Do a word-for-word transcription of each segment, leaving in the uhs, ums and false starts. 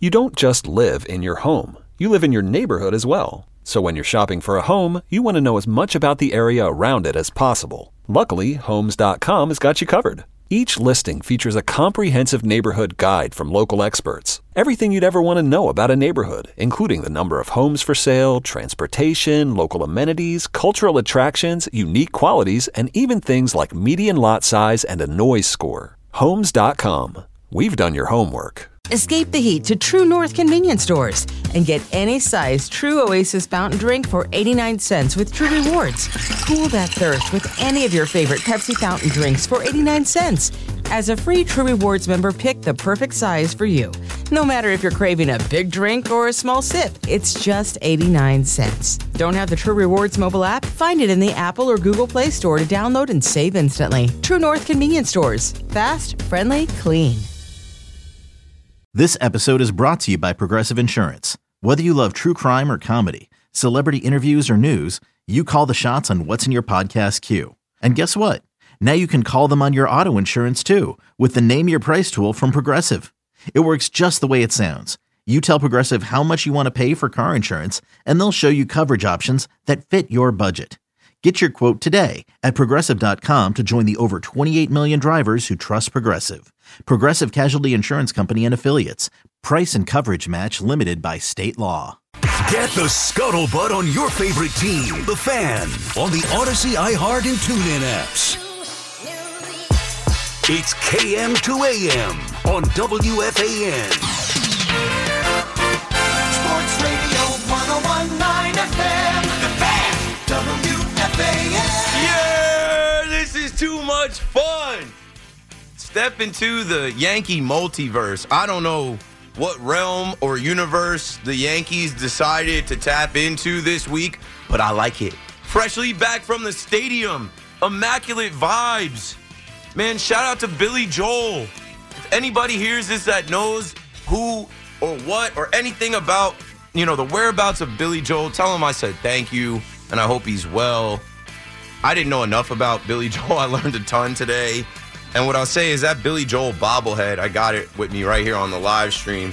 You don't just live in your home. You live in your neighborhood as well. So when you're shopping for a home, you want to know as much about the area around it as possible. Luckily, Homes dot com has got you covered. Each listing features a comprehensive neighborhood guide from local experts. Everything you'd ever want to know about a neighborhood, including the number of homes for sale, transportation, local amenities, cultural attractions, unique qualities, and even things like median lot size and a noise score. Homes dot com. We've done your homework. Escape the heat to True North convenience stores and get any size True Oasis fountain drink for eighty-nine cents with True Rewards. Cool that thirst with any of your favorite Pepsi fountain drinks for eighty-nine cents. As a free True Rewards member, pick the perfect size for you. No matter if you're craving a big drink or a small sip, it's just eighty-nine cents. Don't have the True Rewards mobile app? Find it in the Apple or Google Play Store to download and save instantly. True North convenience stores. Fast, friendly, clean. This episode is brought to you by Progressive Insurance. Whether you love true crime or comedy, celebrity interviews or news, you call the shots on what's in your podcast queue. And guess what? Now you can call them on your auto insurance too with the Name Your Price tool from Progressive. It works just the way it sounds. You tell Progressive how much you want to pay for car insurance, and they'll show you coverage options that fit your budget. Get your quote today at Progressive dot com to join the over twenty-eight million drivers who trust Progressive. Progressive Casualty Insurance Company and Affiliates. Price and coverage match limited by state law. Get the scuttlebutt on your favorite team, the Fan, on the Odyssey, iHeart, and TuneIn apps. It's K M to A M on W F A N. Sports Radio one oh one point nine F M, the Fan, W F A N. Yeah, this is too much fun. Step into the Yankee multiverse. I don't know what realm or universe the Yankees decided to tap into this week, but I like it. Freshly back from the stadium. Immaculate vibes. Man, shout out to Billy Joel. If anybody hears this that knows who or what or anything about, you know, the whereabouts of Billy Joel, tell him I said thank you, and I hope he's well. I didn't know enough about Billy Joel. I learned a ton today. And what I'll say is that Billy Joel bobblehead, I got it with me right here on the live stream.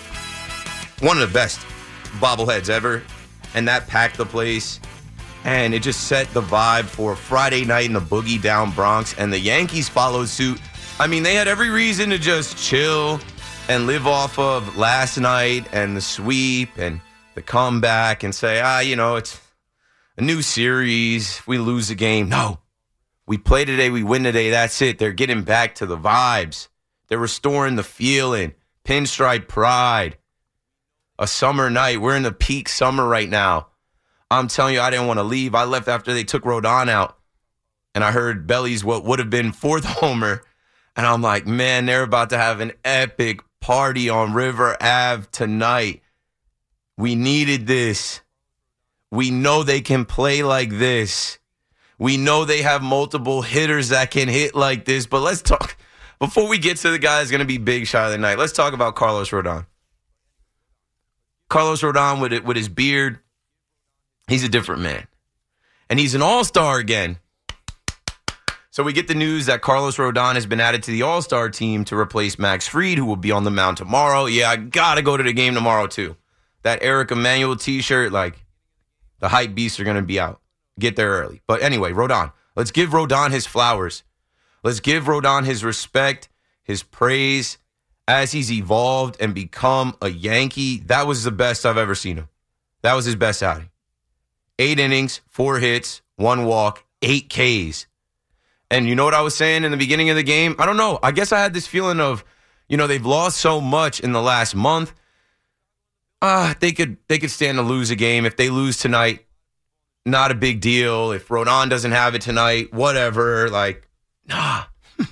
One of the best bobbleheads ever. And that packed the place. And it just set the vibe for Friday night in the Boogie Down Bronx. And the Yankees followed suit. I mean, they had every reason to just chill and live off of last night and the sweep and the comeback and say, ah, you know, it's a new series. If we lose the game, no. We play today, we win today, that's it. They're getting back to the vibes. They're restoring the feeling. Pinstripe pride. A summer night. We're in the peak summer right now. I'm telling you, I didn't want to leave. I left after they took Rodon out. And I heard Belly's what would have been fourth homer. And I'm like, man, they're about to have an epic party on River Avenue tonight. We needed this. We know they can play like this. We know they have multiple hitters that can hit like this, but let's talk, before we get to the guy that's going to be big shot of the night, let's talk about Carlos Rodon. Carlos Rodon with it, with his beard, he's a different man. And he's an all-star again. So we get the news that Carlos Rodon has been added to the all-star team to replace Max Fried, who will be on the mound tomorrow. Yeah, I got to go to the game tomorrow, too. That Eric Emanuel t-shirt, like, the hype beasts are going to be out. Get there early. But anyway, Rodon. Let's give Rodon his flowers. Let's give Rodon his respect, his praise as he's evolved and become a Yankee. That was the best I've ever seen him. That was his best outing. Eight innings, four hits, one walk, eight Ks. And you know what I was saying in the beginning of the game? I don't know. I guess I had this feeling of, you know, they've lost so much in the last month. Ah, uh, they could they could stand to lose a game. If they lose tonight, not a big deal. If Rodon doesn't have it tonight, whatever. Like, nah.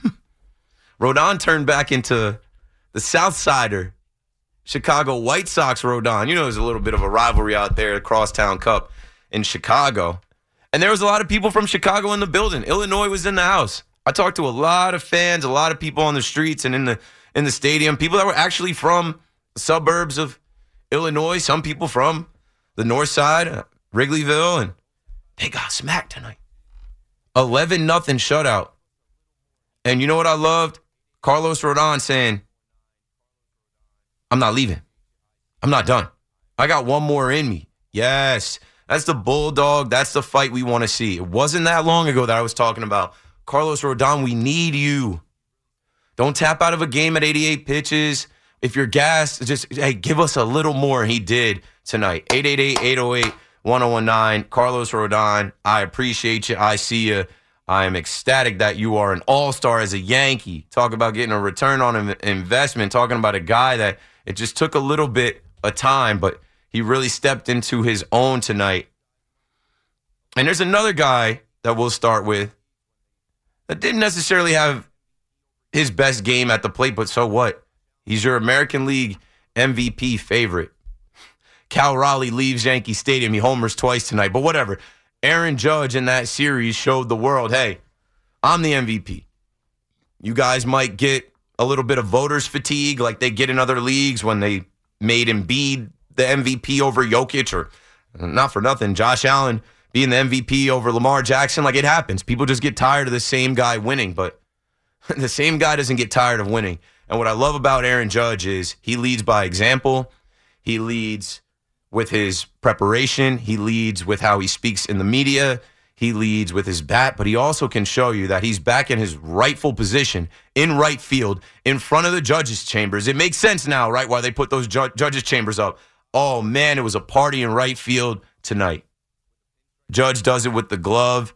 Rodon turned back into the South Sider, Chicago White Sox Rodon. You know, there's a little bit of a rivalry out there, the Crosstown Cup in Chicago. And there was a lot of people from Chicago in the building. Illinois was in the house. I talked to a lot of fans, a lot of people on the streets and in the in the stadium, people that were actually from the suburbs of Illinois, some people from the north side, uh, Wrigleyville, and they got smacked tonight. eleven nothing shutout. And you know what I loved? Carlos Rodon saying, I'm not leaving. I'm not done. I got one more in me. Yes, that's the bulldog. That's the fight we want to see. It wasn't that long ago that I was talking about Carlos Rodon. We need you. Don't tap out of a game at eighty-eight pitches. If you're gassed, just, hey, give us a little more. He did tonight. eight eight eight, eight oh eight, one oh one nine. Carlos Rodon, I appreciate you. I see you. I am ecstatic that you are an all-star as a Yankee. Talk about getting a return on investment. Talking about a guy that it just took a little bit of time, but he really stepped into his own tonight. And there's another guy that we'll start with that didn't necessarily have his best game at the plate, but so what? He's your American League M V P favorite. Cal Raleigh leaves Yankee Stadium. He homers twice tonight, but whatever. Aaron Judge in that series showed the world, hey, I'm the M V P. You guys might get a little bit of voters fatigue like they get in other leagues when they made Embiid the M V P over Jokic, or not for nothing, Josh Allen being the M V P over Lamar Jackson. Like, it happens. People just get tired of the same guy winning, but the same guy doesn't get tired of winning. And what I love about Aaron Judge is he leads by example. He leads with his preparation. He leads with how he speaks in the media. He leads with his bat, but he also can show you that he's back in his rightful position in right field in front of the judges' chambers. It makes sense now, right, why they put those ju- judges' chambers up. Oh, man, it was a party in right field tonight. Judge does it with the glove.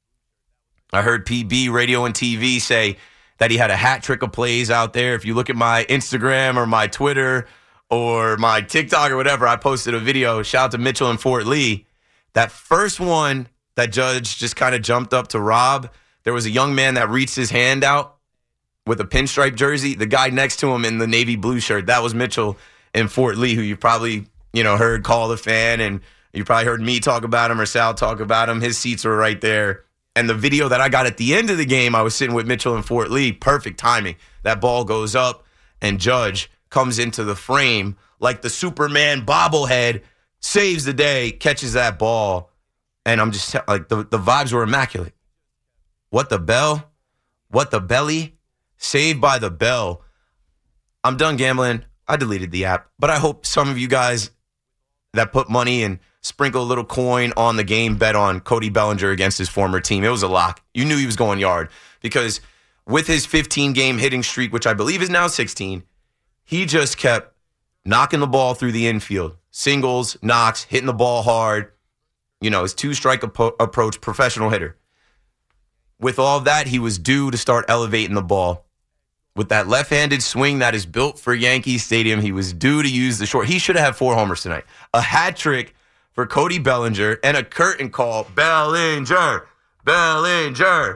I heard P B, radio and T V, say that he had a hat trick of plays out there. If you look at my Instagram or my Twitter or my TikTok or whatever, I posted a video. Shout out to Mitchell in Fort Lee. That first one that Judge just kind of jumped up to rob, there was a young man that reached his hand out with a pinstripe jersey. The guy next to him in the navy blue shirt, that was Mitchell in Fort Lee, who you probably, you know, heard call the fan, and you probably heard me talk about him or Sal talk about him. His seats were right there. And the video that I got at the end of the game, I was sitting with Mitchell in Fort Lee. Perfect timing. That ball goes up, and Judge comes into the frame like the Superman bobblehead, saves the day, catches that ball. And I'm just like, the, the vibes were immaculate. What the bell? What the belly? Saved by the bell. I'm done gambling. I deleted the app, but I hope some of you guys that put money and sprinkle a little coin on the game bet on Cody Bellinger against his former team. It was a lock. You knew he was going yard because with his fifteen-game hitting streak, which I believe is now sixteen, he just kept knocking the ball through the infield. Singles, knocks, hitting the ball hard. You know, his two-strike ap- approach, professional hitter. With all of that, he was due to start elevating the ball. With that left-handed swing that is built for Yankee Stadium, he was due to use the short. He should have had four homers tonight. A hat trick for Cody Bellinger and a curtain call. Bellinger, Bellinger,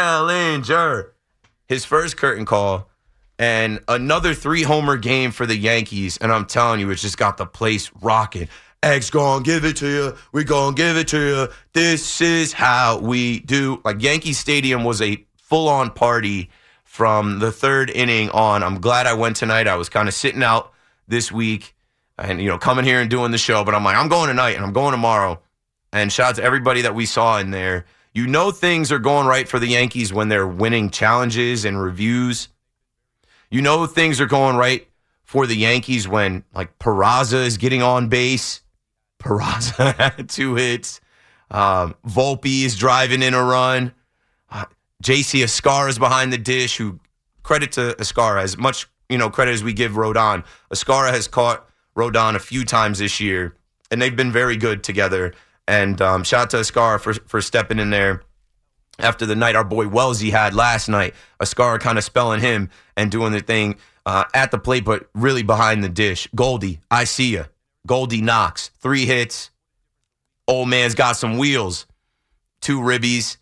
Bellinger. His first curtain call and another three-homer game for the Yankees. And I'm telling you, it's just got the place rocking. X gonna give it to you. We gonna give it to you. This is how we do. Like, Yankee Stadium was a full-on party from the third inning on. I'm glad I went tonight. I was kind of sitting out this week and, you know, coming here and doing the show. But I'm like, I'm going tonight and I'm going tomorrow. And shout out to everybody that we saw in there. You know things are going right for the Yankees when they're winning challenges and reviews. You know things are going right for the Yankees when, like, Peraza is getting on base. Peraza had two hits. Um, Volpe is driving in a run. Uh, J C Escarra is behind the dish, who, credit to Escarra, as much, you know, credit as we give Rodon. Escarra has caught Rodon a few times this year, and they've been very good together. And um, shout out to Escarra for, for stepping in there after the night our boy Wellesley had last night. Escarra kind of spelling him and doing the thing uh, at the plate, but really behind the dish. Goldie, I see ya. Goldie knocks. Three hits. Old man's got some wheels. Two ribbies.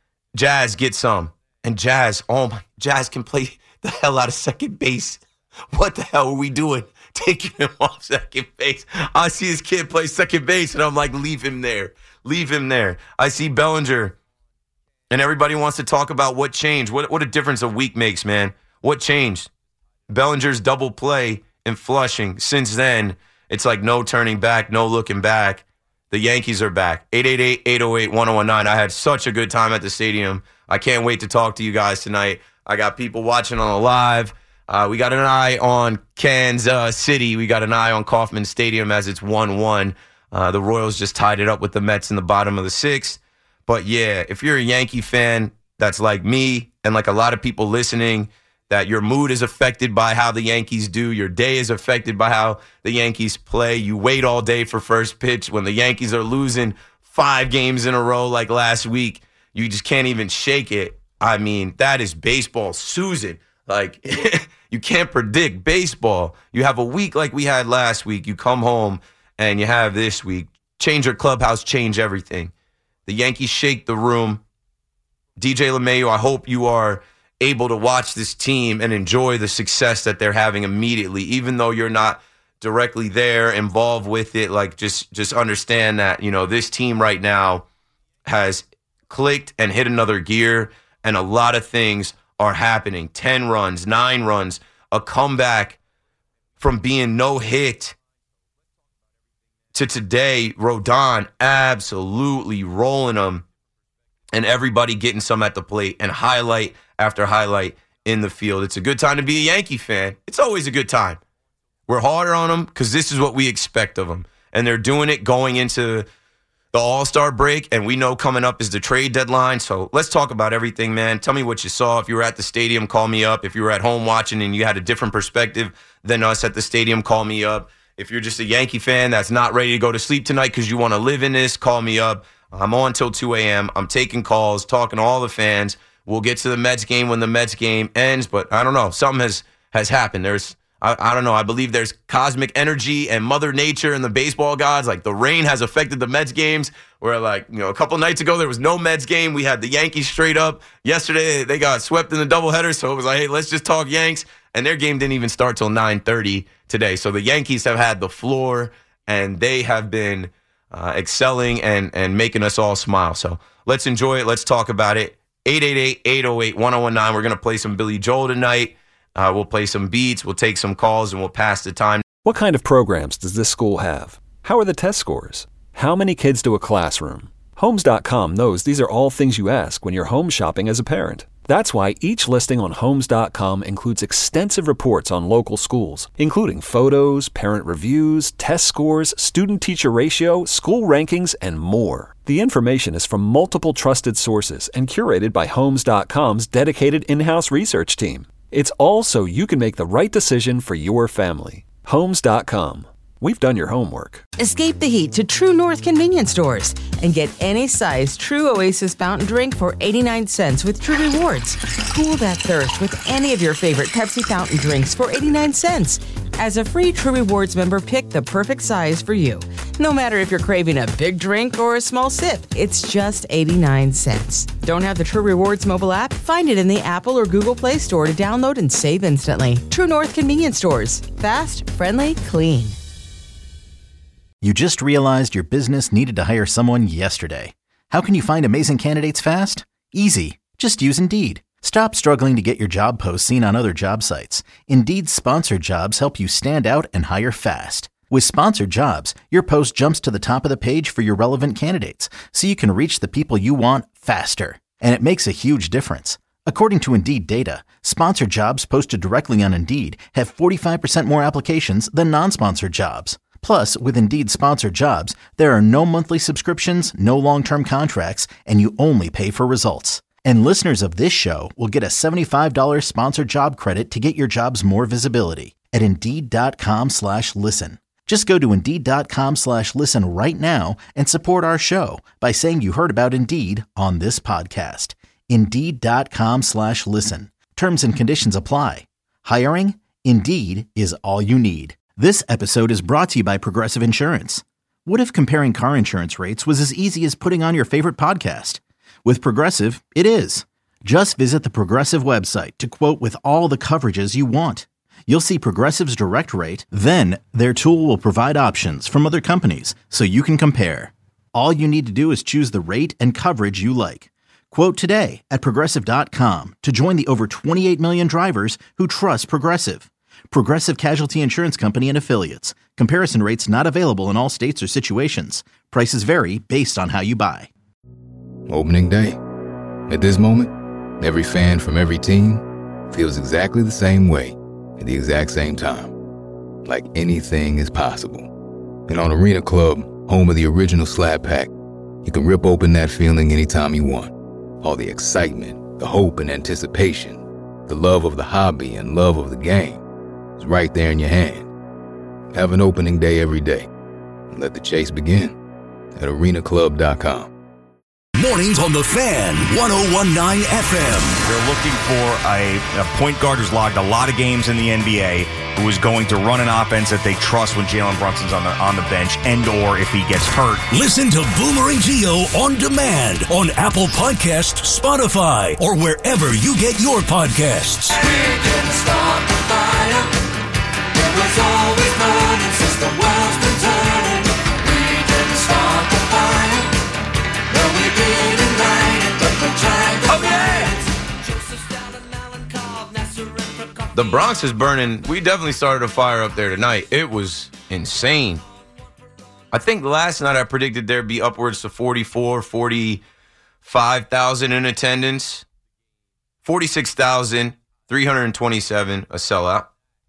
Jazz gets some. And Jazz, oh my, Jazz can play the hell out of second base. What the hell are we doing? Taking him off second base. I see his kid play second base, and I'm like, leave him there. Leave him there. I see Bellinger, and everybody wants to talk about what changed. What, what a difference a week makes, man. What changed? Bellinger's double play in Flushing. Since then, it's like no turning back, no looking back. The Yankees are back. eight eight eight, eight oh eight, one oh one nine. I had such a good time at the stadium. I can't wait to talk to you guys tonight. I got people watching on the live. Uh, we got an eye on Kansas City. We got an eye on Kauffman Stadium as it's one one. Uh, the Royals just tied it up with the Mets in the bottom of the sixth. But yeah, if you're a Yankee fan that's like me and like a lot of people listening, that your mood is affected by how the Yankees do, your day is affected by how the Yankees play, you wait all day for first pitch when the Yankees are losing five games in a row like last week, you just can't even shake it. I mean, that is baseball, Susan. Like, you can't predict baseball. You have a week like we had last week. You come home and you have this week. Change your clubhouse, change everything. The Yankees shake the room. D J LeMahieu, I hope you are able to watch this team and enjoy the success that they're having immediately, even though you're not directly there, involved with it. Like, just just understand that, you know, this team right now has clicked and hit another gear, and a lot of things are happening. ten runs, nine runs, a comeback from being no hit to today. Rodon absolutely rolling them, and everybody getting some at the plate, and highlight after highlight in the field. It's a good time to be a Yankee fan. It's always a good time. We're harder on them because this is what we expect of them. And they're doing it going into the All-Star break, and we know coming up is the trade deadline. So let's talk about everything, man. Tell me what you saw. If you were at the stadium, call me up. If you were at home watching and you had a different perspective than us at the stadium, call me up. If you're just a Yankee fan that's not ready to go to sleep tonight because you want to live in this, call me up. I'm on till two a.m. I'm taking calls, talking to all the fans. We'll get to the Mets game when the Mets game ends, but I don't know. Something has, has happened. There's, I, I don't know. I believe there's cosmic energy and Mother Nature and the baseball gods. Like, the rain has affected the Mets games, where, like, you know, a couple nights ago there was no Mets game. We had the Yankees straight up. Yesterday they got swept in the doubleheader, so it was like, hey, let's just talk Yanks. And their game didn't even start till nine thirty today. So the Yankees have had the floor, and they have been uh, excelling and and making us all smile. So let's enjoy it. Let's talk about it. eight eight eight, eight oh eight, one oh one nine. We're going to play some Billy Joel tonight. Uh, we'll play some beats. We'll take some calls, and we'll pass the time. What kind of programs does this school have? How are the test scores? How many kids do a classroom? Homes dot com knows these are all things you ask when you're home shopping as a parent. That's why each listing on Homes dot com includes extensive reports on local schools, including photos, parent reviews, test scores, student-teacher ratio, school rankings, and more. The information is from multiple trusted sources and curated by Homes dot com's dedicated in-house research team. It's all so you can make the right decision for your family. Homes dot com. We've done your homework. Escape the heat to True North convenience stores and get any size True Oasis fountain drink for eighty-nine cents with True Rewards. Cool that thirst with any of your favorite Pepsi fountain drinks for eighty-nine cents. As a free True Rewards member, pick the perfect size for you. No matter if you're craving a big drink or a small sip, it's just eighty-nine cents. Don't have the True Rewards mobile app? Find it in the Apple or Google Play Store to download and save instantly. True North convenience stores. Fast, friendly, clean. You just realized your business needed to hire someone yesterday. How can you find amazing candidates fast? Easy. Just use Indeed. Stop struggling to get your job posts seen on other job sites. Indeed's sponsored jobs help you stand out and hire fast. With sponsored jobs, your post jumps to the top of the page for your relevant candidates, so you can reach the people you want faster. And it makes a huge difference. According to Indeed data, sponsored jobs posted directly on Indeed have forty-five percent more applications than non-sponsored jobs. Plus, with Indeed sponsored jobs, there are no monthly subscriptions, no long-term contracts, and you only pay for results. And listeners of this show will get a seventy-five dollars sponsored job credit to get your jobs more visibility at Indeed.com slash listen. Just go to Indeed.com slash listen right now and support our show by saying you heard about Indeed on this podcast. Indeed.com slash listen. Terms and conditions apply. Hiring? Indeed is all you need. This episode is brought to you by Progressive Insurance. What if comparing car insurance rates was as easy as putting on your favorite podcast? With Progressive, it is. Just visit the Progressive website to quote with all the coverages you want. You'll see Progressive's direct rate, then their tool will provide options from other companies so you can compare. All you need to do is choose the rate and coverage you like. Quote today at Progressive dot com to join the over twenty-eight million drivers who trust Progressive. Progressive Casualty Insurance Company and Affiliates. Comparison rates not available in all states or situations. Prices vary based on how you buy. Opening day. At this moment, every fan from every team feels exactly the same way. at the exact same time. Like anything is possible. And on Arena Club, home of the original Slap Pack, you can rip open that feeling anytime you want. All the excitement, the hope and anticipation, the love of the hobby and love of the game is right there in your hand. Have an opening day every day. And let the chase begin at arena club dot com. Mornings on The Fan, one oh one point nine F M. They're looking for a, a point guard who's logged a lot of games in the N B A, who is going to run an offense that they trust when Jalen Brunson's on the on the bench, and or if he gets hurt. Listen to Boomer and Gio on demand on Apple Podcasts, Spotify, or wherever you get your podcasts. We didn't start the fire. It was always burning since the world's been turning. We didn't start the fire. No, we didn't light it, but we tried to Oh, yeah. The Bronx is burning. We definitely started a fire up there tonight. It was insane. I think last night I predicted there'd be upwards to forty-four, forty-five thousand in attendance. forty-six thousand three hundred twenty-seven, a sellout.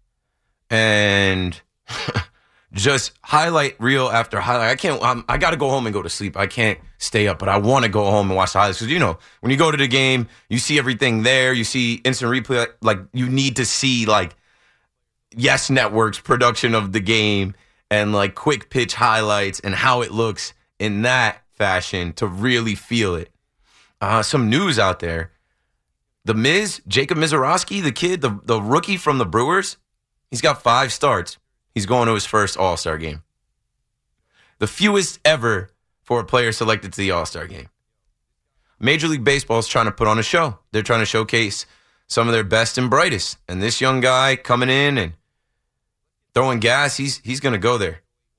And just highlight reel after highlight. I can't, I'm, I got to go home and go to sleep. I can't stay up, but I want to go home and watch the highlights. Because, you know, when you go to the game, you see everything there. You see instant replay. Like, you need to see, like, Yes Network's production of the game and, like, quick pitch highlights and how it looks in that fashion to really feel it. Uh, some news out there. The Miz, Jacob Mizorowski, the kid, the, the rookie from the Brewers, he's got five starts. He's going to his first All-Star game. The fewest ever for a player selected to the All-Star game. Major League Baseball is trying to put on a show. They're trying to showcase some of their best and brightest. And this young guy coming in and throwing gas, he's he's going to go there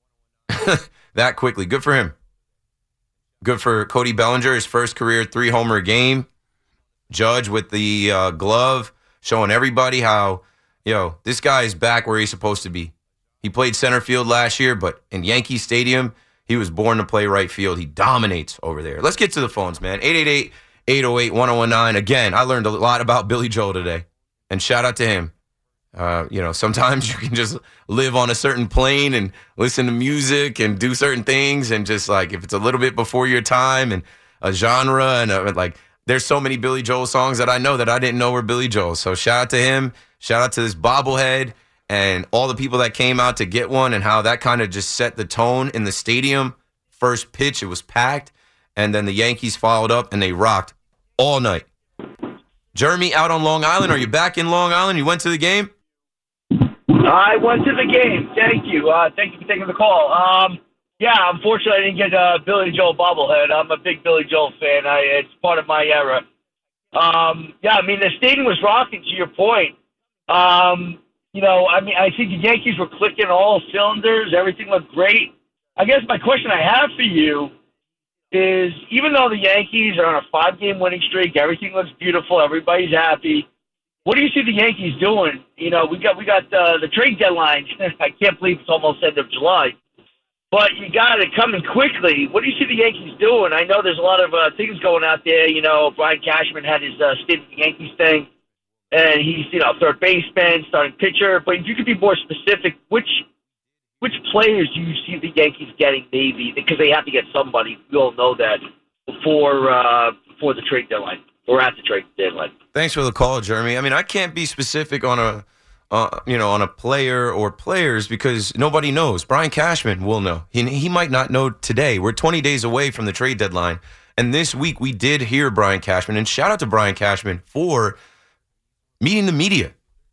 that quickly. Good for him. Good for Cody Bellinger, his first career three-homer game. Judge with the uh, glove, showing everybody how, yo, this guy is back where he's supposed to be. He played center field last year, but in Yankee Stadium, he was born to play right field. He dominates over there. Let's get to the phones, man. eight eight eight, eight oh eight, one oh one nine. Again, I learned a lot about Billy Joel today, and shout out to him. Uh, you know, sometimes you can just live on a certain plane and listen to music and do certain things, and just like if it's a little bit before your time and a genre and a, like there's so many Billy Joel songs that I know that I didn't know were Billy Joel. So shout out to him. Shout out to this bobblehead and all the people that came out to get one, and how that kind of just set the tone in the stadium. First pitch, it was packed, and then the Yankees followed up, and they rocked all night. Jeremy out on Long Island. Are you back in Long Island? You went to the game? I went to the game. Thank you. Uh, thank you for taking the call. Um, yeah, unfortunately, I didn't get a Billy Joel bobblehead. I'm a big Billy Joel fan. I, it's part of my era. Um, yeah, I mean, the stadium was rocking, to your point. Um, you know, I mean, I think the Yankees were clicking all cylinders. Everything looked great. I guess my question I have for you is, even though the Yankees are on a five-game winning streak, everything looks beautiful, everybody's happy, what do you see the Yankees doing? You know, we got we got uh, the trade deadline. I can't believe it's almost end of July. But you got it coming quickly. What do you see the Yankees doing? I know there's a lot of uh, things going out there. You know, Brian Cashman had his uh, State of the Yankees thing. And he's, you know, third baseman, starting pitcher. But if you could be more specific, which which players do you see the Yankees getting maybe? Because they have to get somebody. We all know that before, uh, before the trade deadline or at the trade deadline. Thanks for the call, Jeremy. I mean, I can't be specific on a, uh, you know, on a player or players because nobody knows. Brian Cashman will know. He, he might not know today. We're twenty days away from the trade deadline. And this week we did hear Brian Cashman. And shout out to Brian Cashman for meeting the media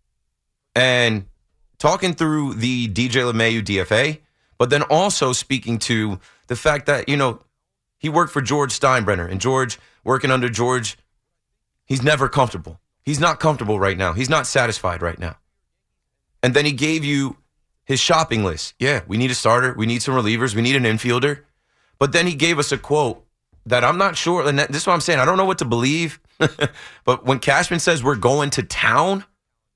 and talking through the D J LeMahieu D F A, but then also speaking to the fact that, you know, he worked for George Steinbrenner, and George, working under George, he's never comfortable. He's not comfortable right now. He's not satisfied right now. And then he gave you his shopping list. Yeah, we need a starter. We need some relievers. We need an infielder. But then he gave us a quote that I'm not sure, and this is what I'm saying. I don't know what to believe. But when Cashman says we're going to town,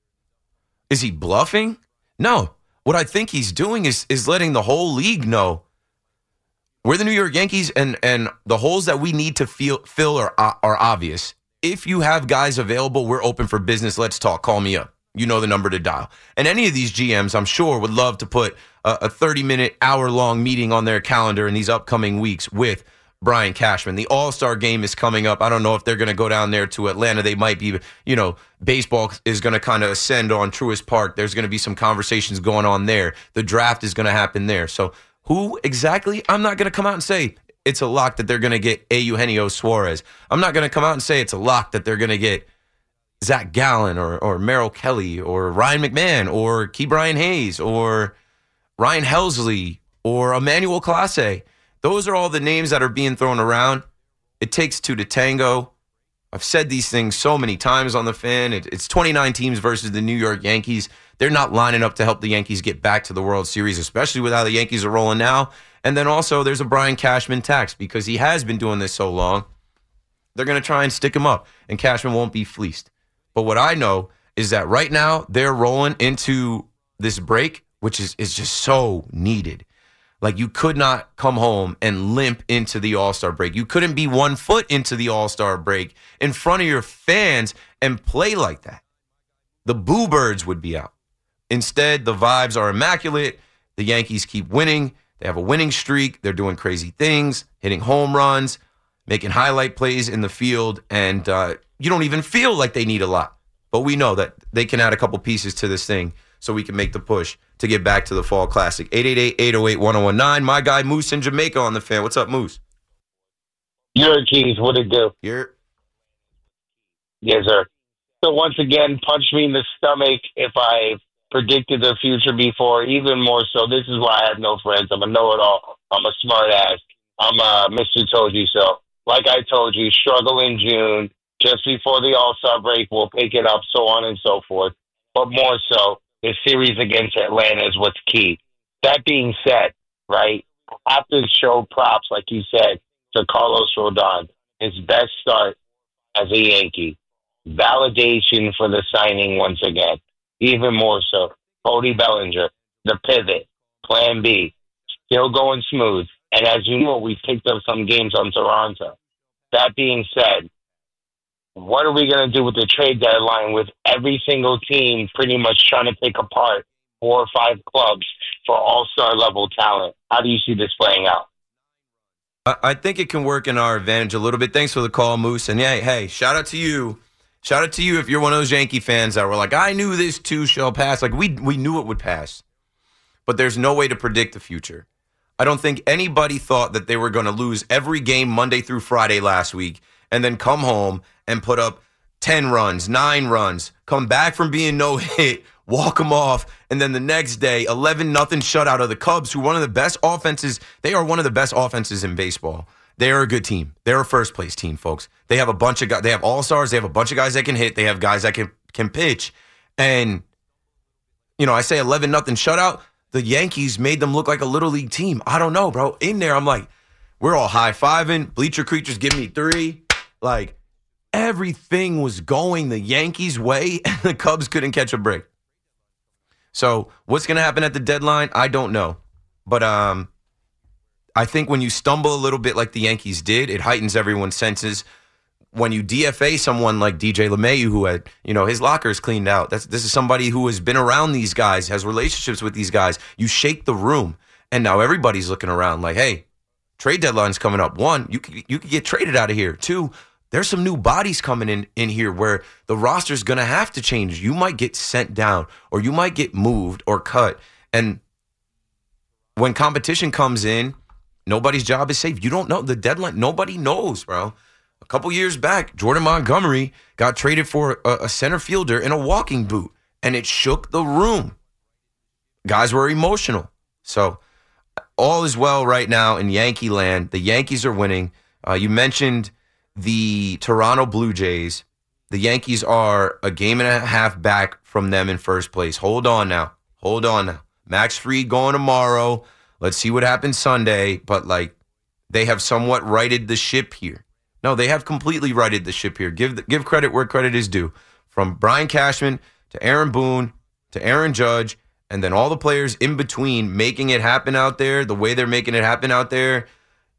is he bluffing? No. What I think he's doing is is letting the whole league know we're the New York Yankees, and and the holes that we need to feel, fill are are obvious. If you have guys available, we're open for business. Let's talk. Call me up. you know the number to dial. And any of these G Ms, I'm sure, would love to put a thirty-minute, hour-long meeting on their calendar in these upcoming weeks with Brian Cashman. The All-Star game is coming up. I don't know if they're going to go down there to Atlanta. They might be, you know, baseball is going to kind of ascend on Truist Park. There's going to be some conversations going on there. The draft is going to happen there. So who exactly? I'm not going to come out and say it's a lock that they're going to get Eugenio Suarez. I'm not going to come out and say it's a lock that they're going to get Zach Gallen or or Merrill Kelly or Ryan McMahon or Key Brian Hayes or Ryan Helsley or Emmanuel Clase. Those are all the names that are being thrown around. It takes two to tango. I've said these things so many times on the Fan. It, it's twenty-nine teams versus the New York Yankees. They're not lining up to help the Yankees get back to the World Series, especially with how the Yankees are rolling now. And then also there's a Brian Cashman tax because he has been doing this so long. They're going to try and stick him up, and Cashman won't be fleeced. But what I know is that right now they're rolling into this break, which is, is just so needed. Like, you could not come home and limp into the All-Star break. You couldn't be one foot into the All-Star break in front of your fans and play like that. The Boo Birds would be out. Instead, the vibes are immaculate. The Yankees keep winning. They have a winning streak. They're doing crazy things, hitting home runs, making highlight plays in the field, and uh, you don't even feel like they need a lot. But we know that they can add a couple pieces to this thing so we can make the push to get back to the Fall Classic. eight eight eight, eight oh eight, one oh one nine. My guy Moose in Jamaica on the Fan. What's up, Moose? Your keys, what it do? Here. Yes, sir. So once again, punch me in the stomach if I predicted the future before. Even more so, this is why I have no friends. I'm a know-it-all. I'm a smart ass. I'm a Mister Told You So. Like I told you, struggle in June. Just before the All-Star break, we'll pick it up, so on and so forth. But more so, the series against Atlanta is what's key. That being said, right, I have to show props, like you said, to Carlos Rodon. His best start as a Yankee. Validation for the signing once again. Even more so, Cody Bellinger, the pivot, plan B, still going smooth. And as you know, we picked up some games on Toronto. That being said, what are we going to do with the trade deadline with every single team pretty much trying to pick apart four or five clubs for all-star level talent? How do you see this playing out? I think it can work in our advantage a little bit. Thanks for the call, Moose. And yeah, hey, shout out to you. Shout out to you if you're one of those Yankee fans that were like, I knew this too shall pass. Like, we we knew it would pass. But there's no way to predict the future. I don't think anybody thought that they were going to lose every game Monday through Friday last week and then come home and put up ten runs, nine runs, come back from being no hit, walk them off, and then the next day, eleven nothing shutout of the Cubs, who are one of the best offenses. They are one of the best offenses in baseball. They are a good team. They're a first-place team, folks. They have a bunch of guys. They have all-stars. They have a bunch of guys that can hit. They have guys that can, can pitch. And, you know, I say eleven nothing shutout. The Yankees made them look like a little league team. I don't know, bro. In there, I'm like, we're all high-fiving. Bleacher Creatures give me three. Like, everything was going the Yankees' way, and the Cubs couldn't catch a break. So what's going to happen at the deadline? I don't know. But um, I think when you stumble a little bit like the Yankees did, it heightens everyone's senses. When you D F A someone like D J LeMahieu, who had, you know, his lockers cleaned out. That's this is somebody who has been around these guys, has relationships with these guys. You shake the room, and now everybody's looking around like, hey, trade deadline's coming up. One, you could, you could get traded out of here. Two, there's some new bodies coming in, in here where the roster's going to have to change. You might get sent down, or you might get moved or cut. And when competition comes in, nobody's job is safe. You don't know the deadline. Nobody knows, bro. A couple years back, Jordan Montgomery got traded for a, a center fielder in a walking boot, and it shook the room. Guys were emotional. So all is well right now in Yankee land. The Yankees are winning. Uh, you mentioned the Toronto Blue Jays. The Yankees are a game and a half back from them in first place. Hold on now. Hold on now. Max Fried going tomorrow. Let's see what happens Sunday. But, like, they have somewhat righted the ship here. No, they have completely righted the ship here. Give the, give credit where credit is due. From Brian Cashman to Aaron Boone to Aaron Judge, and then all the players in between making it happen out there, the way they're making it happen out there,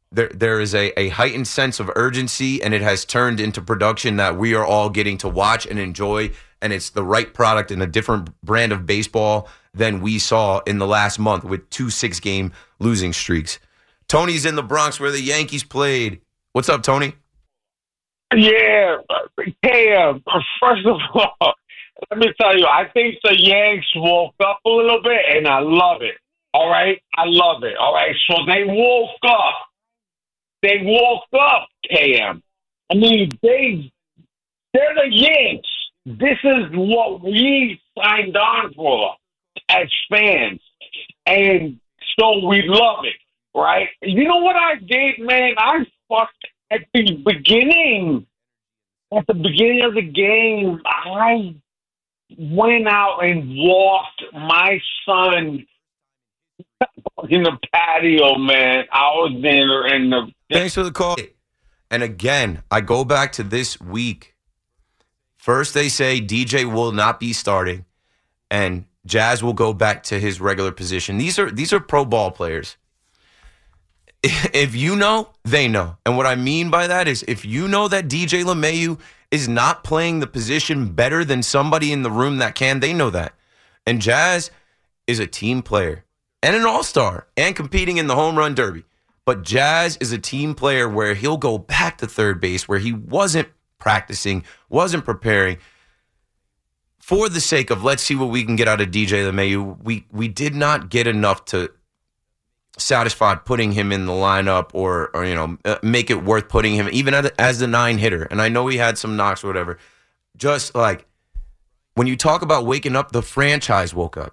there there is a, a heightened sense of urgency, and it has turned into production that we are all getting to watch and enjoy, and it's the right product and a different brand of baseball than we saw in the last month with two six-game losing streaks. Tony's in the Bronx where the Yankees played. What's up, Tony? Yeah. Hey, uh, first of all, let me tell you, I think the Yanks woke up a little bit, and I love it. All right? I love it. All right? So they woke up. They woke up, K M. I mean, they, they're the Yanks. This is what we signed on for as fans. And so we love it, right? You know what I did, man? I fucked at the beginning. At the beginning of the game, I went out and walked my son in the patio, man. I was there in the... Thanks for the call. And again, I go back to this week. First, they say D J will not be starting, and Jazz will go back to his regular position. These are these are pro ball players. If you know, they know. And what I mean by that is if you know that D J LeMahieu is not playing the position better than somebody in the room that can, they know that. And Jazz is a team player and an all-star and competing in the home run derby. But Jazz is a team player where he'll go back to third base where he wasn't practicing, wasn't preparing. For the sake of let's see what we can get out of D J LeMahieu, we we did not get enough to satisfy putting him in the lineup or, or you know, make it worth putting him even as the nine hitter. And I know he had some knocks or whatever. Just like when you talk about waking up, the franchise woke up.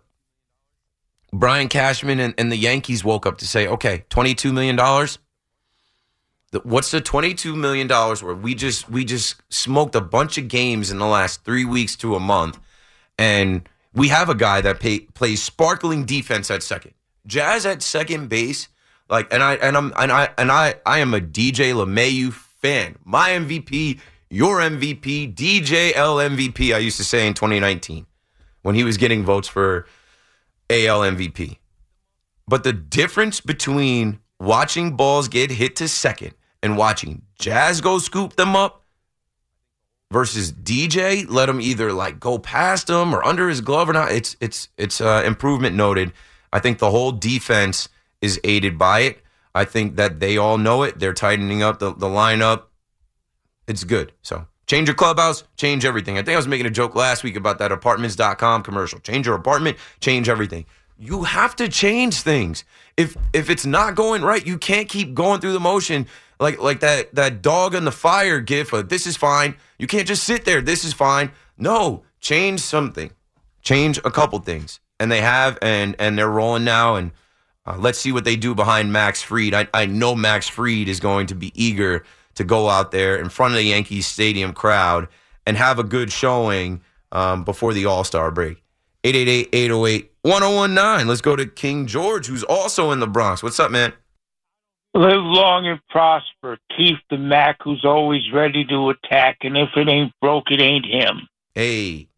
Brian Cashman and, and the Yankees woke up to say, okay, twenty-two million dollars. What's the twenty-two million dollars where we just we just smoked a bunch of games in the last three weeks to a month, and we have a guy that pay, plays sparkling defense at second. Jazz at second base, like, and I and I'm and I and I I am a D J LeMahieu fan. My M V P, your M V P, D J L M V P. I used to say in twenty nineteen when he was getting votes for A L M V P. But the difference between watching balls get hit to second and watching Jazz go scoop them up versus D J let him either like go past him or under his glove or not, it's it's it's uh, improvement noted. I think the whole defense is aided by it. I think that they all know it. They're tightening up the, the lineup. It's good. So change your clubhouse, change everything. I think I was making a joke last week about that apartments dot com commercial. Change your apartment, change everything. You have to change things. If if it's not going right, you can't keep going through the motion like like that that dog on the fire gif of this is fine. You can't just sit there, this is fine. No, change something. Change a couple things. And they have, and and they're rolling now. And uh, let's see what they do behind Max Fried. I, I know Max Fried is going to be eager to go out there in front of the Yankees Stadium crowd and have a good showing um, before the All-Star break. eight eight eight, eight oh eight, one oh one nine. Let's go to King George, who's also in the Bronx. What's up, man? Live long and prosper. Keith the Mac, who's always ready to attack, and if it ain't broke, it ain't him. Hey.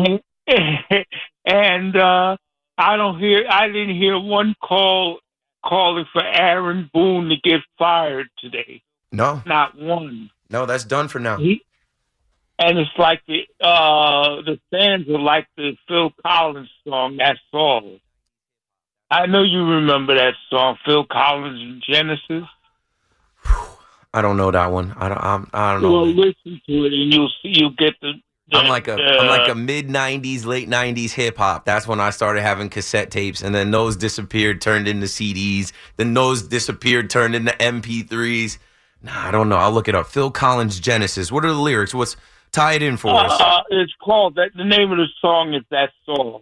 And uh, I don't hear. I didn't hear one call calling for Aaron Boone to get fired today. No, not one. No, that's done for now. He, and it's like the uh, the fans are like the Phil Collins song. That's all. I know you remember that song, Phil Collins and Genesis. I don't know that one. I don't. I'm, I don't know. Well, listen to it, and you'll see. You'll get the. the I'm like a. uh, I'm like a mid nineties, late nineties hip hop. That's when I started having cassette tapes, and then those disappeared, turned into C Ds. Then those disappeared, turned into M P threes. Nah, I don't know. I'll look it up. Phil Collins, Genesis. What are the lyrics? What's tie it in for uh, us? Uh, it's called that. The name of the song is That Song.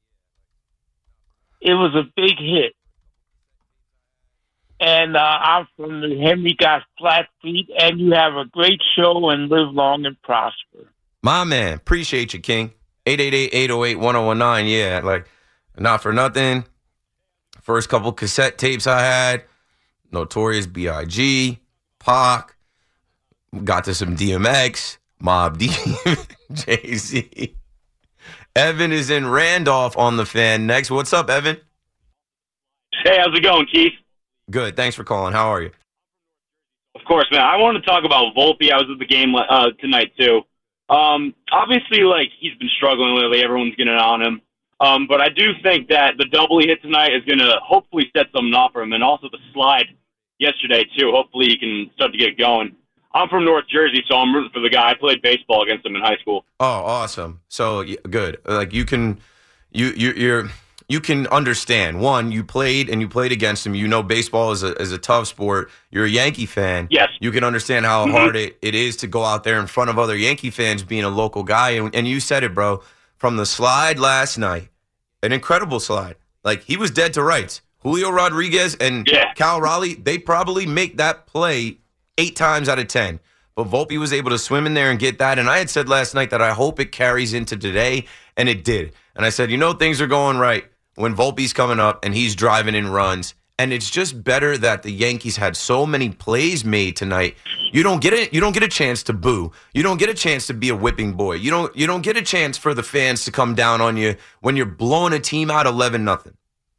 It was a big hit. And uh, I'm from the Henry Got Flat Feet, and you have a great show and live long and prosper. My man, appreciate you, King. eight eight eight, eight oh eight, one oh one nine. Yeah, like, not for nothing. First couple cassette tapes I had, Notorious B I G, Pac, got to some D M X, Mobb Deep, Jay-Z. Evan is in Randolph on the Fan next. What's up, Evan? Hey, how's it going, Keith? Good. Thanks for calling. How are you? Of course, man. I want to talk about Volpe. I was at the game uh, tonight, too. Um, obviously, like, he's been struggling lately. Everyone's getting on him. Um, but I do think that the double he hit tonight is going to hopefully set something off for him. And also the slide yesterday, too. Hopefully he can start to get going. I'm from North Jersey, so I'm rooting for the guy. I played baseball against him in high school. Oh, awesome. So, yeah, good. Like, you can, you, you, you're... You can understand. One, you played and you played against him. You know baseball is a, is a tough sport. You're a Yankee fan. Yes. You can understand how mm-hmm. hard it, it is to go out there in front of other Yankee fans being a local guy. And, and you said it, bro. From the slide last night, an incredible slide. Like, he was dead to rights. Julio Rodriguez and yeah. Cal Raleigh, they probably make that play eight times out of ten. But Volpe was able to swim in there and get that. And I had said last night that I hope it carries into today, and it did. And I said, you know, things are going right when Volpe's coming up and he's driving in runs. And it's just better that the Yankees had so many plays made tonight. You don't get it. You don't get a chance to boo. You don't get a chance to be a whipping boy. You don't. You don't get a chance for the fans to come down on you when you're blowing a team out eleven nothing.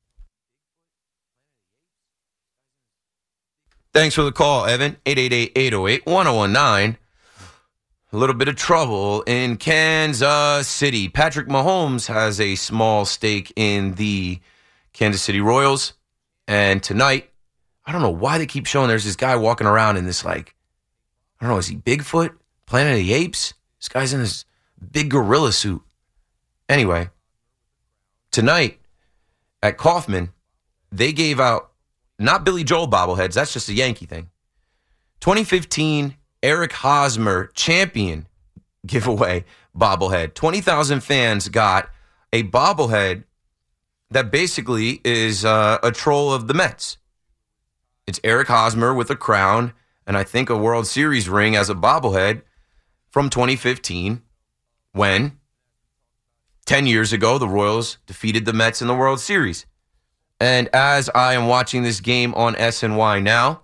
Thanks for the call, Evan. eight eight eight, eight oh eight, one oh one nine. A little bit of trouble in Kansas City. Patrick Mahomes has a small stake in the Kansas City Royals. And tonight, I don't know why they keep showing there's this guy walking around in this, like, I don't know, is he Bigfoot? Planet of the Apes? This guy's in this big gorilla suit. Anyway, tonight at Kauffman, they gave out not Billy Joel bobbleheads. That's just a Yankee thing. twenty fifteen Eric Hosmer champion giveaway bobblehead. twenty thousand fans got a bobblehead that basically is uh, a troll of the Mets. It's Eric Hosmer with a crown and I think a World Series ring as a bobblehead from twenty fifteen when ten years ago the Royals defeated the Mets in the World Series. And as I am watching this game on S N Y now,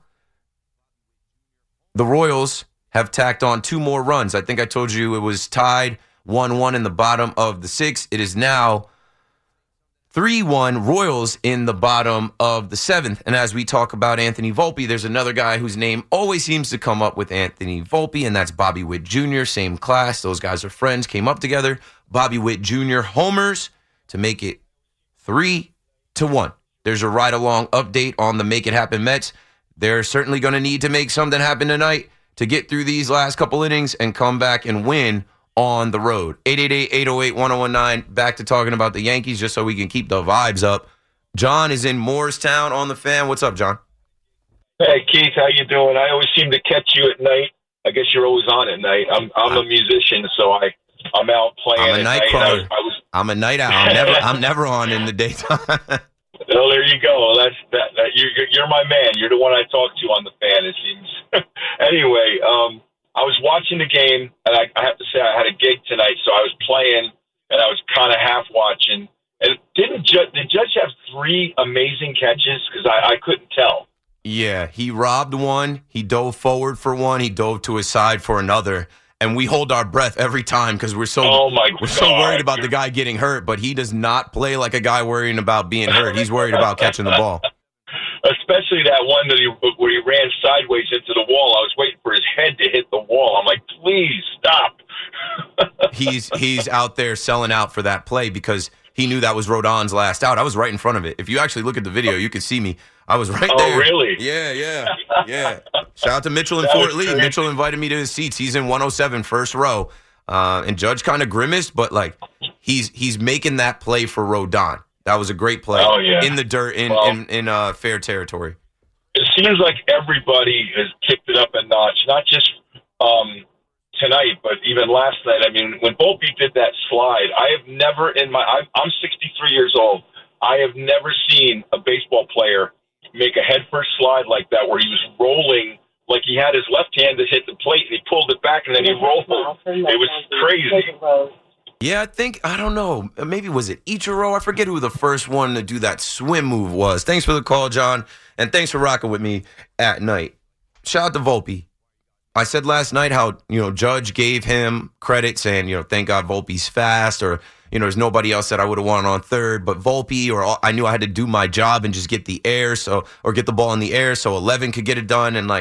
the Royals have tacked on two more runs. I think I told you it was tied one one in the bottom of the sixth. It is now three one Royals in the bottom of the seventh. And as we talk about Anthony Volpe, there's another guy whose name always seems to come up with Anthony Volpe, and that's Bobby Witt Junior Same class. Those guys are friends, came up together. Bobby Witt Junior homers to make it three to one. There's a ride-along update on the Make It Happen Mets. They're certainly going to need to make something happen tonight to get through these last couple innings and come back and win on the road. eight eight eight, eight oh eight, one oh one nine. Back to talking about the Yankees just so we can keep the vibes up. John is in Moorestown on the Fan. What's up, John? Hey, Keith, how you doing? I always seem to catch you at night. I guess you're always on at night. I'm I'm a musician, so I I'm out playing. I'm a night crawler. I was, I was, I'm a night owl. I'm never I'm never on in the daytime. Well, there you go. That's that. that you're, you're my man. You're the one I talk to on the Fan, it seems. Anyway, um, I was watching the game, and I, I have to say I had a gig tonight, so I was playing, and I was kind of half watching. And didn't Ju- did Judge have three amazing catches? Because I, I couldn't tell. Yeah, he robbed one. He dove forward for one. He dove to his side for another. And we hold our breath every time because we're so oh my we're so worried about the guy getting hurt. But he does not play like a guy worrying about being hurt. He's worried about catching the ball. Especially that one that he where he ran sideways into the wall. I was waiting for his head to hit the wall. I'm like, please stop. he's he's out there selling out for that play because he knew that was Rodon's last out. I was right in front of it. If you actually look at the video, you can see me. I was right oh, there. Oh, really? Yeah, yeah, yeah. Shout out to Mitchell in Fort Lee. Great. Mitchell invited me to his seats. He's in one oh seven, first row. Uh, and Judge kind of grimaced, but like he's he's making that play for Rodon. That was a great play oh, yeah. in the dirt in well, in, in uh, fair territory. It seems like everybody has kicked it up a notch, not just um, tonight, but even last night. I mean, when Volpe did that slide, I have never in my I'm, I'm sixty-three years old. I have never seen a baseball player make a head-first slide like that where he was rolling like he had his left hand to hit the plate and he pulled it back and then he rolled. It was crazy. Yeah, I think, I don't know, maybe was it Ichiro? I forget who the first one to do that swim move was. Thanks for the call, John, and thanks for rocking with me at night. Shout out to Volpe. I said last night how, you know, Judge gave him credit saying, you know, thank God Volpe's fast, or, you know, there's nobody else that I would have wanted on third, but Volpe, or I knew I had to do my job and just get the air, so, or get the ball in the air so eleven could get it done. And like,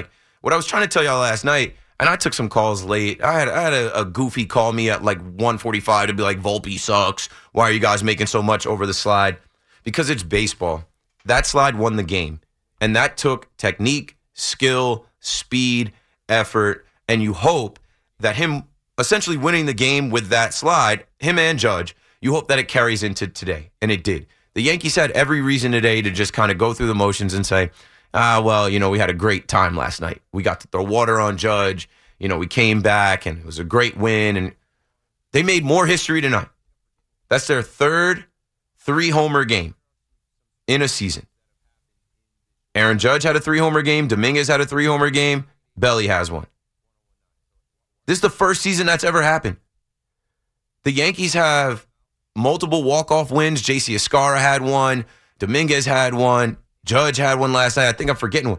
what I was trying to tell y'all last night, and I took some calls late. I had I had a, a goofy call me at like one forty-five to be like, Volpe sucks. Why are you guys making so much over the slide? Because it's baseball. That slide won the game. And that took technique, skill, speed, effort, and you hope that him essentially winning the game with that slide, him and Judge, you hope that it carries into today. And it did. The Yankees had every reason today to just kind of go through the motions and say, ah, well, you know, we had a great time last night. We got to throw water on Judge. You know, we came back, and it was a great win. And they made more history tonight. That's their third three-homer game in a season. Aaron Judge had a three-homer game. Dominguez had a three-homer game. Belly has one. This is the first season that's ever happened. The Yankees have multiple walk-off wins. J C Escarra had one. Dominguez had one. Judge had one last night. I think I'm forgetting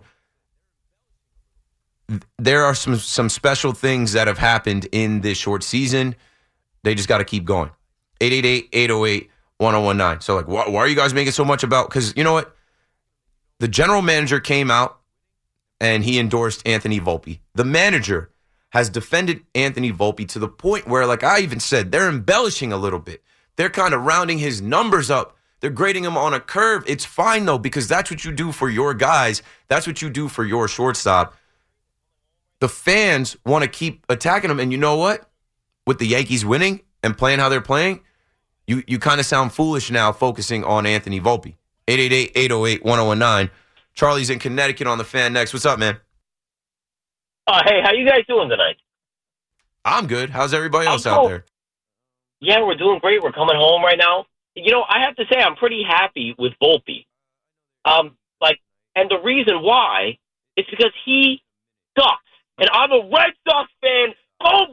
one. There are some, some special things that have happened in this short season. They just got to keep going. eight eight eight, eight oh eight, one oh one nine. So, like, why, why are you guys making so much about? Because you know what? The general manager came out and he endorsed Anthony Volpe. The manager has defended Anthony Volpe to the point where, like I even said, they're embellishing a little bit. They're kind of rounding his numbers up. They're grading him on a curve. It's fine, though, because that's what you do for your guys. That's what you do for your shortstop. The fans want to keep attacking him. And you know what? With the Yankees winning and playing how they're playing, you, you kind of sound foolish now focusing on Anthony Volpe. eight eight eight, eight oh eight, one oh one nine. Charlie's in Connecticut on the Fan next. What's up, man? Uh, hey, how you guys doing tonight? I'm good. How's everybody else I'm out cool. there? Yeah, we're doing great. We're coming home right now. You know, I have to say I'm pretty happy with Volpe. Um, like, and the reason why is because he sucks. And I'm a Red Sox fan. Go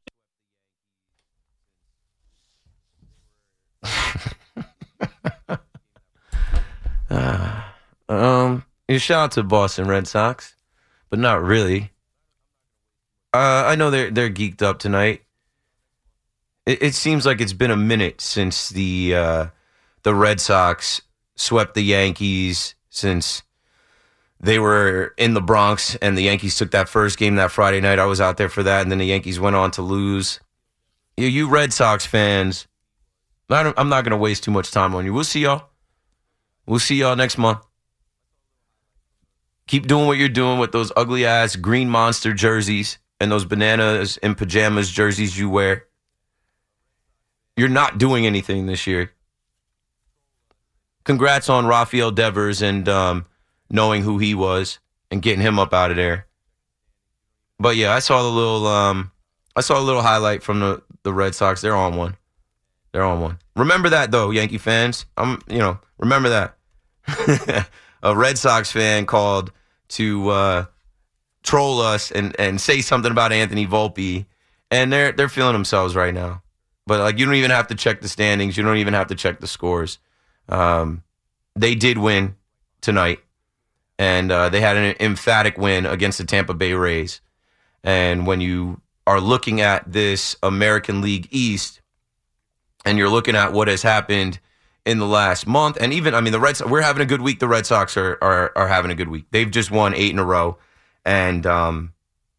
Boston! uh, um, you shout out to Boston Red Sox, but not really. Uh, I know they're they're geeked up tonight. It, it seems like it's been a minute since the uh, the Red Sox swept the Yankees, since they were in the Bronx and the Yankees took that first game that Friday night. I was out there for that, and then the Yankees went on to lose. You, you Red Sox fans, I don't, I'm not going to waste too much time on you. We'll see y'all. We'll see y'all next month. Keep doing what you're doing with those ugly-ass green monster jerseys and those bananas and pajamas jerseys you wear. You're not doing anything this year. Congrats on Rafael Devers and um, knowing who he was and getting him up out of there. But yeah, I saw the little um, I saw a little highlight from the, the Red Sox. They're on one. They're on one. Remember that though, Yankee fans. I'm you know, remember that. A Red Sox fan called to uh, troll us and, and say something about Anthony Volpe, and they're they're feeling themselves right now. But like, you don't even have to check the standings. You don't even have to check the scores. Um, they did win tonight, and uh, they had an emphatic win against the Tampa Bay Rays. And when you are looking at this American League East, and you're looking at what has happened in the last month, and even, I mean, the Red Sox, we're having a good week. The Red Sox are are, are having a good week. They've just won eight in a row, and um,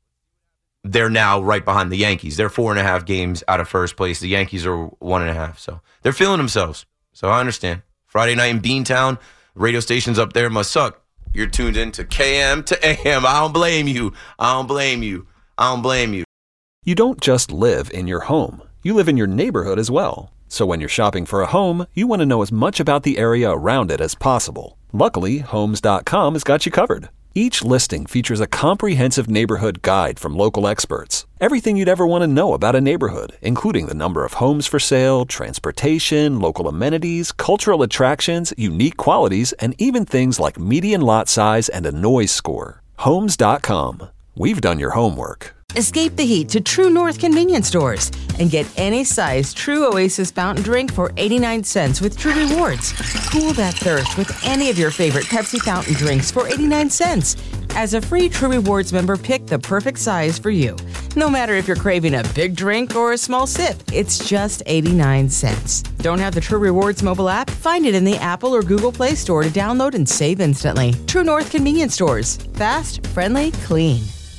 they're now right behind the Yankees. They're four and a half games out of first place. The Yankees are one and a half, so they're feeling themselves. So I understand. Friday night in Beantown, radio stations up there must suck. You're tuned in to K M to A M. I don't blame you. I don't blame you. I don't blame you. You don't just live in your home. You live in your neighborhood as well. So when you're shopping for a home, you want to know as much about the area around it as possible. Luckily, Homes dot com has got you covered. Each listing features a comprehensive neighborhood guide from local experts. Everything you'd ever want to know about a neighborhood, including the number of homes for sale, transportation, local amenities, cultural attractions, unique qualities, and even things like median lot size and a noise score. Homes dot com. We've done your homework. Escape the heat to True North convenience stores and get any size True Oasis fountain drink for eighty-nine cents with True Rewards. Cool that thirst with any of your favorite Pepsi fountain drinks for eighty-nine cents. As a free True Rewards member, pick the perfect size for you. No matter if you're craving a big drink or a small sip, it's just eighty-nine cents. Don't have the True Rewards mobile app? Find it in the Apple or Google Play Store to download and save instantly. True North convenience stores. Fast, friendly, clean.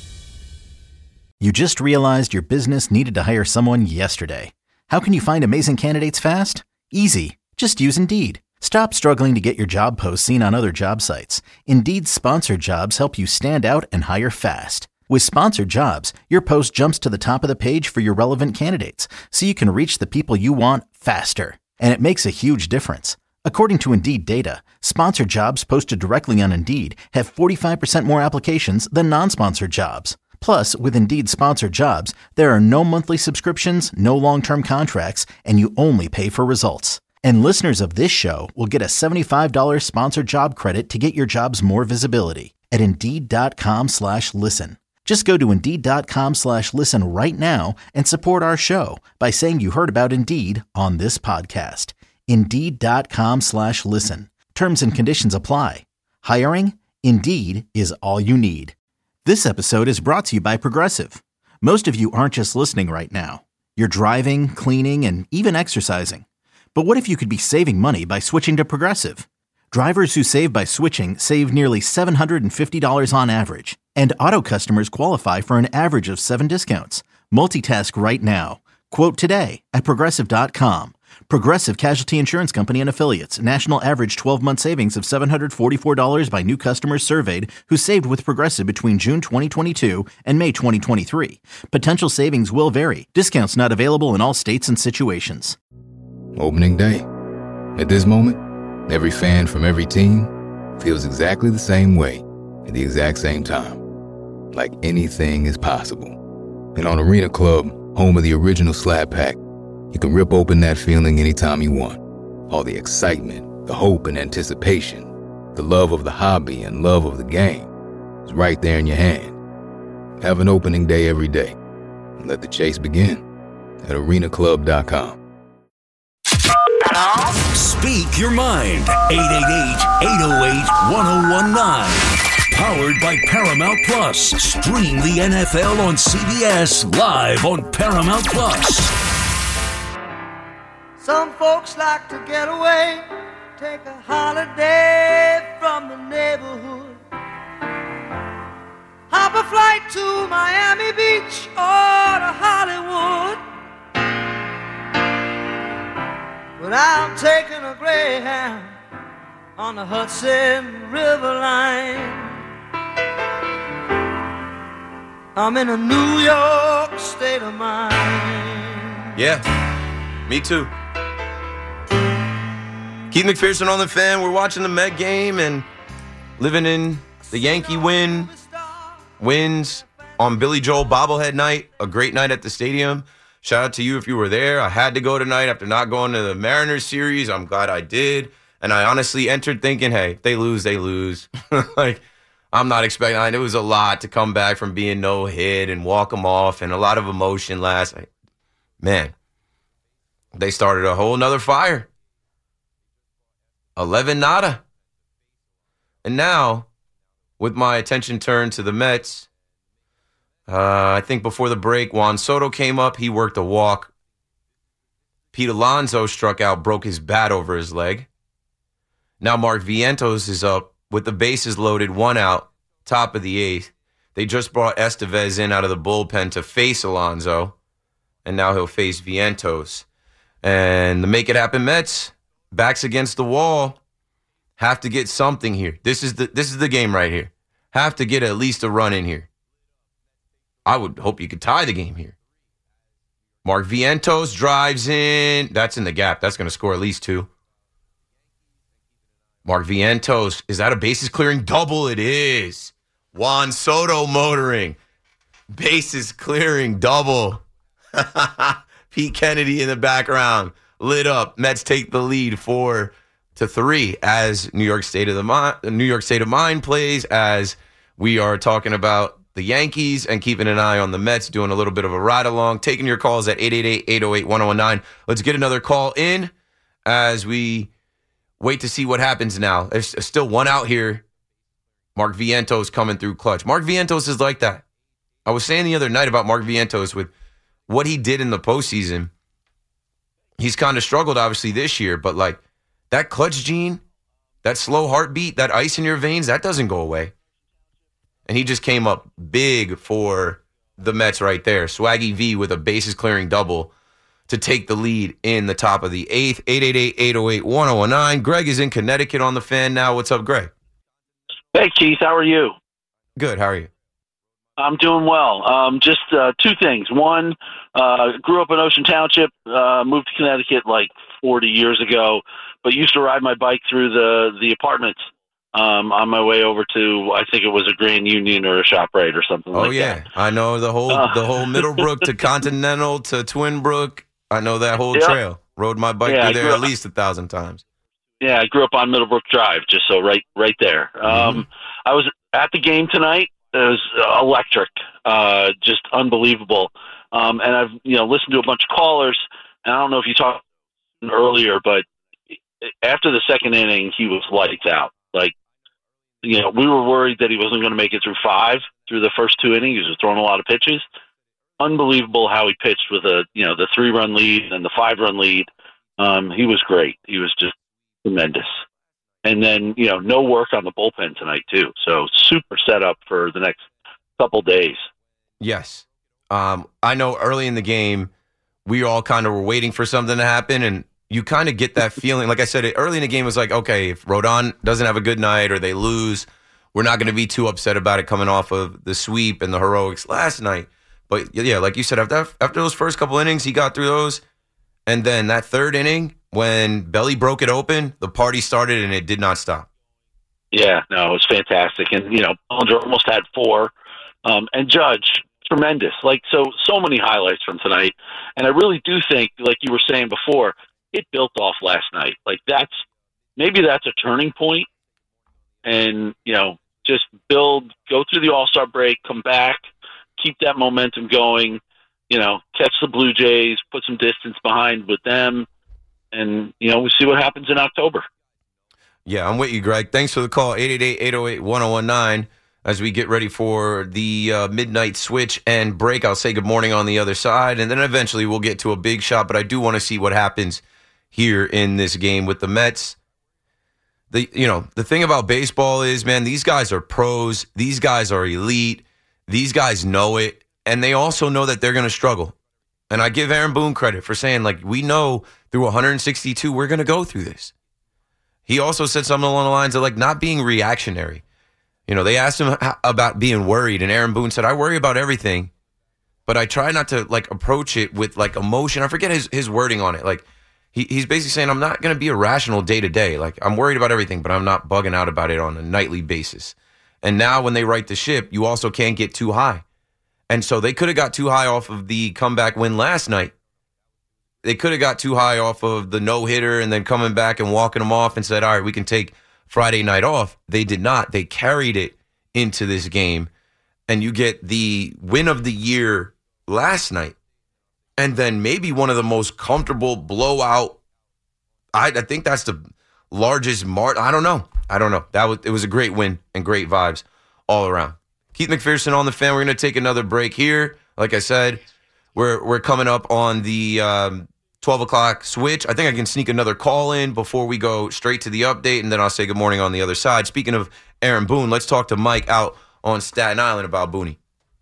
You just realized your business needed to hire someone yesterday. How can you find amazing candidates fast? Easy. Just use Indeed. Stop struggling to get your job posts seen on other job sites. Indeed's sponsored jobs help you stand out and hire fast. With sponsored jobs, your post jumps to the top of the page for your relevant candidates, so you can reach the people you want faster. And it makes a huge difference. According to Indeed data, sponsored jobs posted directly on Indeed have forty-five percent more applications than non-sponsored jobs. Plus, with Indeed sponsored jobs, there are no monthly subscriptions, no long-term contracts, and you only pay for results. And listeners of this show will get a seventy-five dollars sponsored job credit to get your jobs more visibility at Indeed.com slash listen. Just go to Indeed.com slash listen right now and support our show by saying you heard about Indeed on this podcast. Indeed.com slash listen. Terms and conditions apply. Hiring? Indeed is all you need. This episode is brought to you by Progressive. Most of you aren't just listening right now. You're driving, cleaning, and even exercising. But what if you could be saving money by switching to Progressive? Drivers who save by switching save nearly seven hundred fifty dollars on average. And auto customers qualify for an average of seven discounts. Multitask right now. Quote today at Progressive dot com. Progressive Casualty Insurance Company and Affiliates. National average twelve-month savings of seven hundred forty-four dollars by new customers surveyed who saved with Progressive between June twenty twenty-two and May twenty twenty-three. Potential savings will vary. Discounts not available in all states and situations. Opening day. At this moment, every fan from every team feels exactly the same way at the exact same time. Like anything is possible. And on Arena Club, home of the original Slap Pack, you can rip open that feeling anytime you want. All the excitement, the hope and anticipation, the love of the hobby and love of the game is right there in your hand. Have an opening day every day and let the chase begin at arena club dot com. Speak your mind. eight eight eight, eight oh eight, one oh one nine. Powered by Paramount Plus. Stream the N F L on C B S live on Paramount Plus. Some folks like to get away, take a holiday from the neighborhood. Hop a flight to Miami Beach or to Hollywood. But I'm taking a Greyhound on the Hudson River line. I'm in a New York state of mind. Yeah, me too. Keith McPherson on the Fan. We're watching the Met game and living in the Yankee win. Wins on Billy Joel bobblehead night. A great night at the stadium. Shout out to you if you were there. I had to go tonight after not going to the Mariners series. I'm glad I did. And I honestly entered thinking, hey, if they lose, they lose. Like, I'm not expecting. It was a lot to come back from being no hit and walk them off and a lot of emotion last night. Man, they started a whole nother fire. eleven nada. And now, with my attention turned to the Mets, uh, I think before the break, Juan Soto came up. He worked a walk. Pete Alonso struck out, broke his bat over his leg. Now Mark Vientos is up with the bases loaded, one out, top of the eighth. They just brought Estevez in out of the bullpen to face Alonso, and now he'll face Vientos. And the Make It Happen Mets, backs against the wall, have to get something here. This is the this is the game right here. Have to get at least a run in here. I would hope you could tie the game here. Mark Vientos drives in. That's in the gap. That's going to score at least two. Mark Vientos, is that a bases clearing double? It is. Juan Soto motoring. Bases clearing double. Pete Kennedy in the background. Lit up. Mets take the lead four to three as New York State of the Mind, New York State of Mind plays, as we are talking about the Yankees and keeping an eye on the Mets, doing a little bit of a ride along. Taking your calls at eight eight eight, eight oh eight, one oh one nine. Let's get another call in as we wait to see what happens now. There's still one out here. Mark Vientos coming through clutch. Mark Vientos is like that. I was saying the other night about Mark Vientos with what he did in the postseason. He's kind of struggled, obviously, this year, but like that clutch gene, that slow heartbeat, that ice in your veins, that doesn't go away. And he just came up big for the Mets right there. Swaggy V with a bases clearing double to take the lead in the top of the eighth. eight eight eight, eight oh eight, one oh one nine. Greg is in Connecticut on the Fan now. What's up, Greg? Hey, Keith. How are you? Good. How are you? I'm doing well. Um, just uh, two things. One, uh, grew up in Ocean Township, uh, moved to Connecticut like forty years ago, but used to ride my bike through the, the apartments um, on my way over to, I think it was a Grand Union or a ShopRite or something Oh, like yeah. that. I know the whole Uh. the whole Middlebrook to Continental to Twinbrook. I know that whole Yep. trail. Rode my bike Yeah, I through there grew at up- least a thousand times. Yeah, I grew up on Middlebrook Drive, just so right right there. Um, I was at the game tonight. It was uh, electric, uh, just unbelievable. Um, and I've you know listened to a bunch of callers, and I don't know if you talked earlier, but after the second inning, he was lights out. Like, you know, we were worried that he wasn't going to make it through five through the first two innings. He was throwing a lot of pitches. Unbelievable how he pitched with a you know the three run lead and the five run lead. Um, he was great. He was just tremendous. And then, you know, no work on the bullpen tonight, too. So super setup for the next couple days. Yes. Um, I know early in the game, we all kind of were waiting for something to happen, and you kind of get that feeling. Like I said, early in the game was like, okay, if Rodon doesn't have a good night or they lose, we're not going to be too upset about it coming off of the sweep and the heroics last night. But, yeah, like you said, after, after those first couple innings, he got through those. And then that third inning, when Belly broke it open, the party started and it did not stop. Yeah, no, it was fantastic. And, you know, Bellinger almost had four. Um, and Judge, tremendous. Like, so, so many highlights from tonight. And I really do think, like you were saying before, it built off last night. Like, that's, maybe that's a turning point. And, you know, just build, go through the All-Star break, come back, keep that momentum going, you know, catch the Blue Jays, put some distance behind with them. And, you know, we'll see what happens in October. Yeah, I'm with you, Greg. Thanks for the call, eight eight eight, eight oh eight, one oh one nine. As we get ready for the uh, midnight switch and break, I'll say good morning on the other side, and then eventually we'll get to a big shot, but I do want to see what happens here in this game with the Mets. The you know, the thing about baseball is, man, these guys are pros. These guys are elite. These guys know it, and they also know that they're going to struggle. And I give Aaron Boone credit for saying, like, we know through one hundred sixty-two, we're going to go through this. He also said something along the lines of, like, not being reactionary. You know, they asked him about being worried, and Aaron Boone said, I worry about everything, but I try not to, like, approach it with, like, emotion. I forget his, his wording on it. Like, he, he's basically saying, I'm not going to be irrational day to day. Like, I'm worried about everything, but I'm not bugging out about it on a nightly basis. And now when they right the ship, you also can't get too high. And so they could have got too high off of the comeback win last night. They could have got too high off of the no-hitter and then coming back and walking them off and said, all right, we can take Friday night off. They did not. They carried it into this game. And you get the win of the year last night. And then maybe one of the most comfortable blowout. I, I think that's the largest mark. I don't know. I don't know. That was it was a great win and great vibes all around. Keith McPherson on the Fan. We're going to take another break here. Like I said, we're we're coming up on the um, twelve o'clock switch. I think I can sneak another call in before we go straight to the update, and then I'll say good morning on the other side. Speaking of Aaron Boone, let's talk to Mike out on Staten Island about Booney.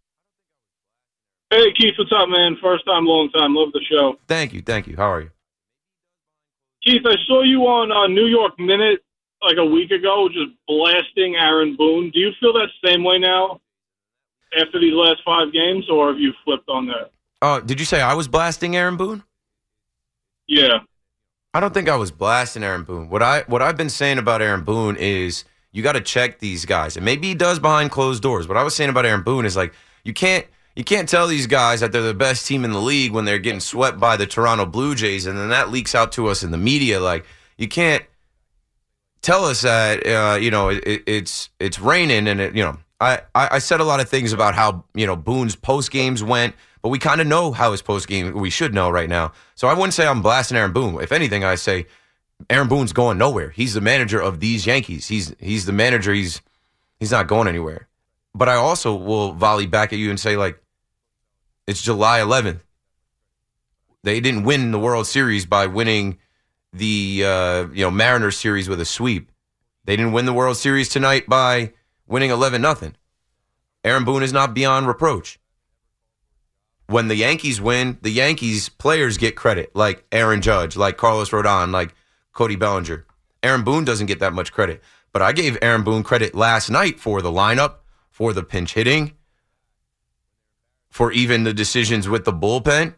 Hey, Keith, what's up, man? First time, long time. Love the show. Thank you. Thank you. How are you? Keith, I saw you on uh, New York Minute like a week ago just blasting Aaron Boone. Do you feel that same way now after these last five games, or have you flipped on that? Oh, uh, did you say I was blasting Aaron Boone? Yeah. I don't think I was blasting Aaron Boone. What, I, what I've been saying about Aaron Boone is you got to check these guys. And maybe he does behind closed doors. What I was saying about Aaron Boone is, like, you can't you can't tell these guys that they're the best team in the league when they're getting swept by the Toronto Blue Jays, and then that leaks out to us in the media. Like, you can't tell us that, uh, you know, it, it's it's raining and, it, you know, I, I said a lot of things about how, you know, Boone's post games went, but we kind of know how his post game, we should know right now. So I wouldn't say I'm blasting Aaron Boone. If anything, I say Aaron Boone's going nowhere. He's the manager of these Yankees. He's he's the manager. He's he's not going anywhere. But I also will volley back at you and say, like, it's July eleventh. They didn't win the World Series by winning the uh, you know Mariners series with a sweep. They didn't win the World Series tonight by winning eleven nothing. Aaron Boone is not beyond reproach. when the Yankees win, the Yankees players get credit, like Aaron Judge, like Carlos Rodon, like Cody Bellinger. Aaron Boone doesn't get that much credit. But I gave Aaron Boone credit last night for the lineup, for the pinch hitting, for even the decisions with the bullpen.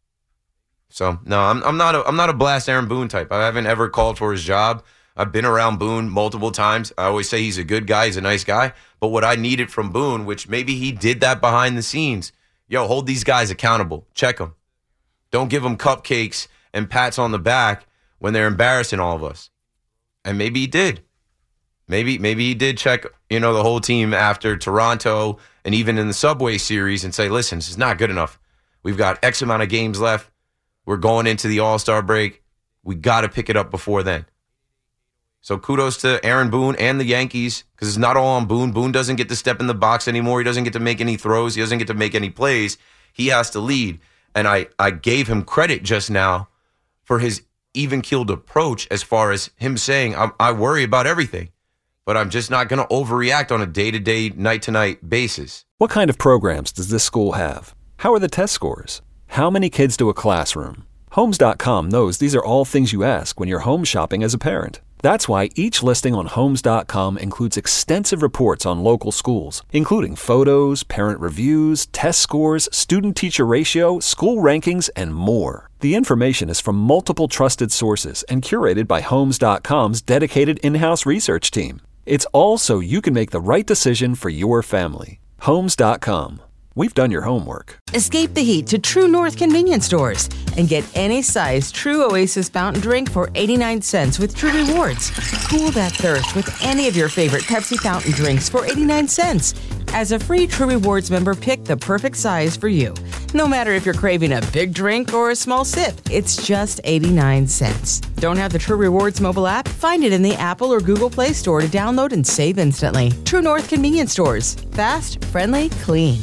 So, no, I'm, I'm not a, I'm not a blast Aaron Boone type. I haven't ever called for his job. I've been around Boone multiple times. I always say he's a good guy. He's a nice guy. But what I needed from Boone, which maybe he did that behind the scenes, yo, hold these guys accountable. Check them. Don't give them cupcakes and pats on the back when they're embarrassing all of us. And maybe he did. Maybe maybe he did check, you know, the whole team after Toronto and even in the Subway Series and say, listen, this is not good enough. We've got X amount of games left. We're going into the All-Star break. We got to pick it up before then. So kudos to Aaron Boone and the Yankees, because it's not all on Boone. Boone doesn't get to step in the box anymore. He doesn't get to make any throws. He doesn't get to make any plays. He has to lead. And I, I gave him credit just now for his even-keeled approach as far as him saying, I, I worry about everything, but I'm just not going to overreact on a day-to-day, night-to-night basis. What kind of programs does this school have? How are the test scores? How many kids do a classroom? Homes dot com knows these are all things you ask when you're home shopping as a parent. That's why each listing on Homes dot com includes extensive reports on local schools, including photos, parent reviews, test scores, student-teacher ratio, school rankings, and more. The information is from multiple trusted sources and curated by Homes dot com's dedicated in-house research team. It's all so you can make the right decision for your family. Homes dot com. We've done your homework. Escape the heat to True North convenience stores and get any size True Oasis fountain drink for eighty-nine cents with True Rewards. Cool that thirst with any of your favorite Pepsi fountain drinks for eighty-nine cents. As a free True Rewards member, pick the perfect size for you. No matter if you're craving a big drink or a small sip, it's just eighty-nine cents. Don't have the True Rewards mobile app? Find it in the Apple or Google Play Store to download and save instantly. True North convenience stores. Fast, friendly, clean.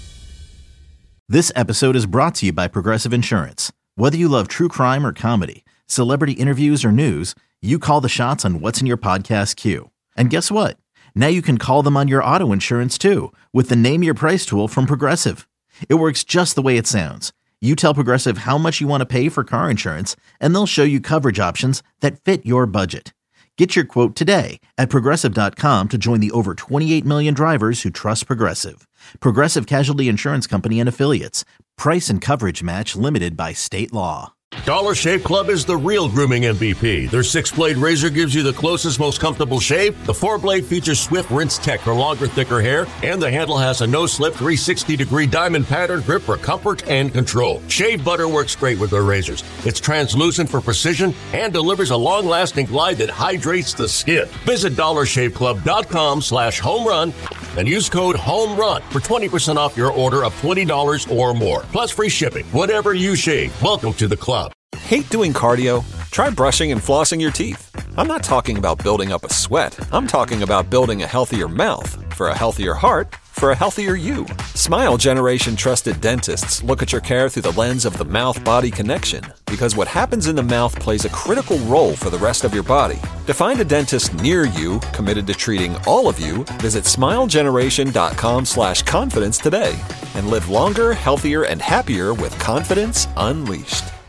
This episode is brought to you by Progressive Insurance. Whether you love true crime or comedy, celebrity interviews or news, you call the shots on what's in your podcast queue. And guess what? Now you can call them on your auto insurance too with the Name Your Price tool from Progressive. It works just the way it sounds. You tell Progressive how much you want to pay for car insurance, and they'll show you coverage options that fit your budget. Get your quote today at Progressive dot com to join the over twenty-eight million drivers who trust Progressive. Progressive Casualty Insurance Company and Affiliates. Price and coverage match limited by state law. Dollar Shave Club is the real grooming M V P. Their six-blade razor gives you the closest, most comfortable shave. The four-blade features Swift Rinse Tech for longer, thicker hair. And the handle has a no-slip three hundred sixty degree diamond pattern grip for comfort and control. Shave butter works great with their razors. It's translucent for precision and delivers a long-lasting glide that hydrates the skin. Visit dollar shave club dot com slash home run and use code HOMERUN for twenty percent off your order of twenty dollars or more. Plus free shipping. Whatever you shave, welcome to the club. Hate doing cardio? Try brushing and flossing your teeth. I'm not talking about building up a sweat. I'm talking about building a healthier mouth for a healthier heart for a healthier you. Smile Generation trusted dentists look at your care through the lens of the mouth-body connection, because what happens in the mouth plays a critical role for the rest of your body. To find a dentist near you committed to treating all of you, visit smile generation dot com slash confidence today and live longer, healthier, and happier with confidence unleashed.